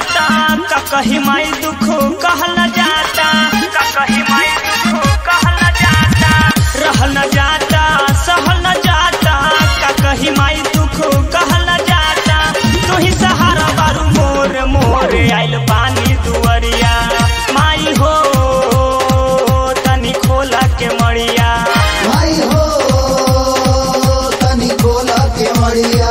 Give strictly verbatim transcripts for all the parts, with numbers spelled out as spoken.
जाता का कही माई दुख कहल न जाता का कही माई दुख कहल न जाता रहल न जाता सहल न जाता का कही माई दुख कहल न जाता तू ही सहारा बारू मोर मोर आइल पानी दुवरिया माई हो तनी खोला के मड़िया माई हो तनी खोला के मड़िया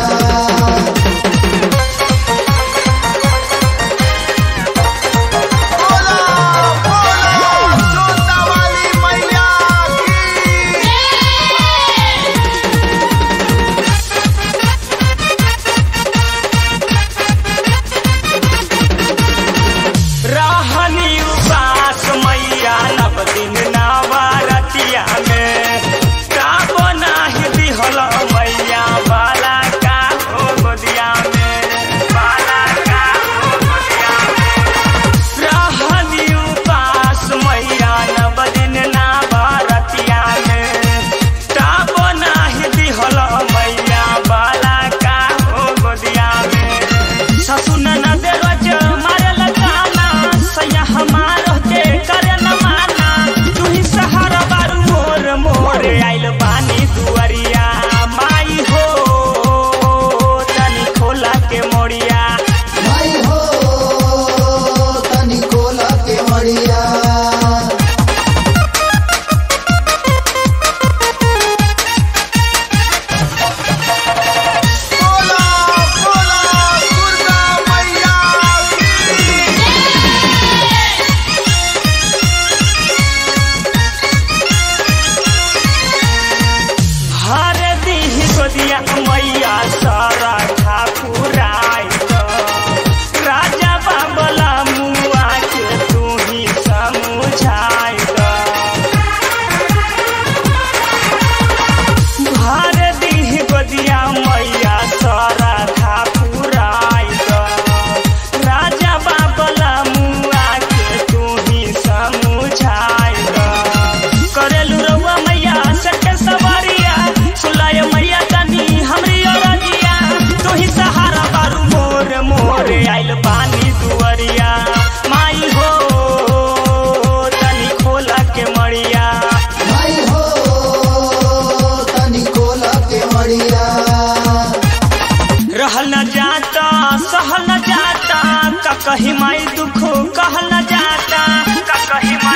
मैया सारा ठाकुराई राजा बाबला मुआ के तू ही समझाई भर दी गोदिया मैया सारा ठाकुराई राजा बाबला मुआ के तू ही समझाई करेलू रउआ मैया सके सवारिया सुलाय मैया आइल पानी दुवरिया माई हो तनी खोला के मड़िया माई हो तनी खोला के मड़िया रहल न जाता सहल न जाता का कही माई दुख कहल न जाता का कही माई